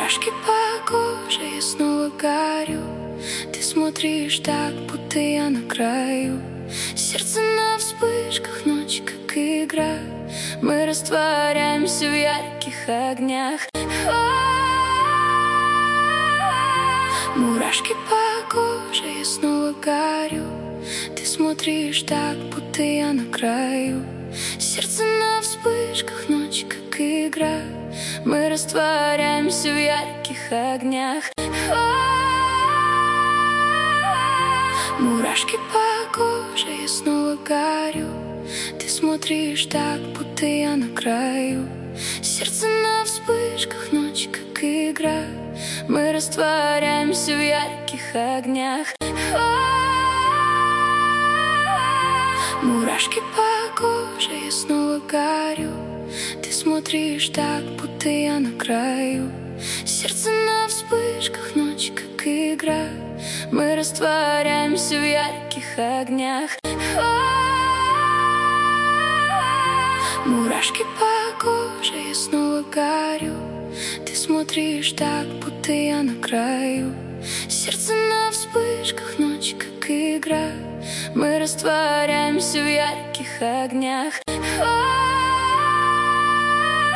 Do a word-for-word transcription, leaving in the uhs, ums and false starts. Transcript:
Мурашки по коже, я снова горю. Ты смотришь так, будто я на краю. Сердце на вспышках, ночь как игра. Мы растворяемся в ярких огнях. Мурашки по коже, я снова горю. Ты смотришь так, будто я на краю. Сердце на вспышках, ночь как игра. Мы растворяемся в ярких огнях. Мурашки по коже, я снова горю. Ты смотришь так, будто я на краю. Сердце на вспышках, ночь как игра. Мы растворяемся в ярких огнях. Мурашки по коже, я снова горю. Ты смотришь так, будто я на краю. Сердце на вспышках, ночь как игра. Мы растворяемся в ярких огнях. Мурашки по коже, я снова горю. Ты смотришь так, будто я на краю. Сердце на вспышках, ночь как игра. Мы растворяемся в ярких огнях.